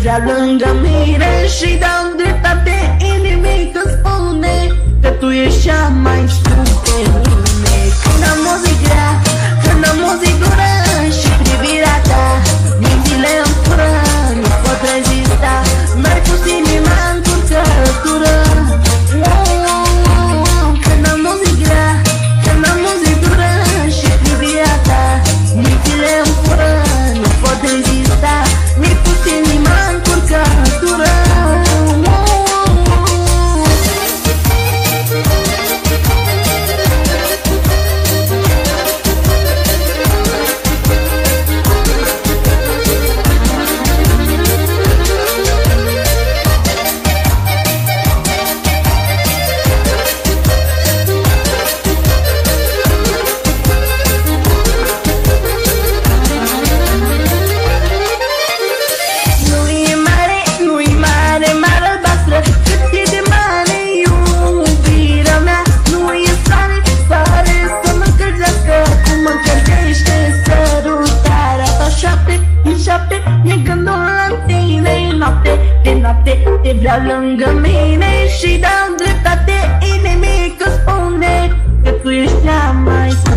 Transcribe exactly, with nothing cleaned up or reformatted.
vrea lângă mine și dau dreptate inimii când spune că tu ești cea mai sus pe lume. Când am o zi grea, când am o zi dură și privirea ta mințile îmi fură, nu pot rezista, mai pus inima în curcătură. Când am o zi grea, când am o zi dură și privirea ta mințile îmi fură, nu pot rezista, mi-ai pus inima în curcătură. E gândul la tine noapte de noapte, te vreau lângă mine și dau dreptate inimii că spune că tu ești cea mai